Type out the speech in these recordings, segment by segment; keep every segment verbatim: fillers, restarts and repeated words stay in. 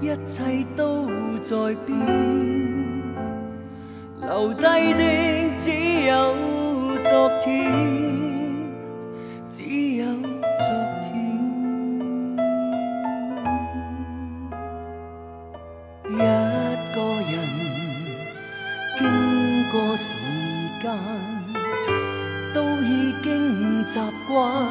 一切都在变，留低的只有昨天，只有昨天。一个人经过时间，都已经习惯。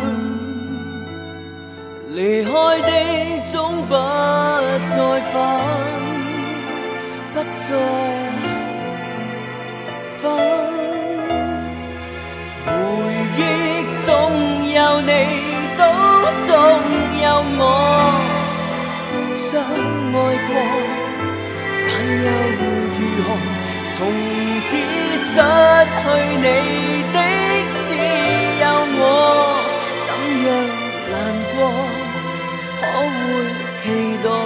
离开的总不再返，不再返。回忆总有你，都总有我，相爱过，但又如何？从此失去你的只有我，怎样难过？可會期待？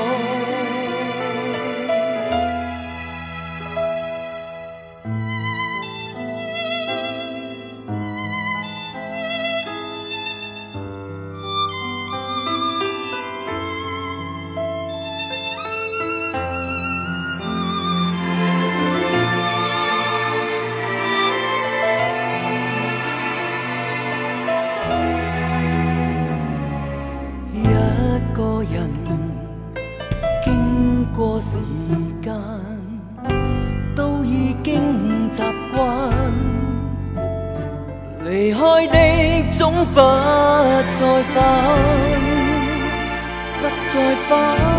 一個人經過時間，都已經習慣。離開的總不再返，不再返。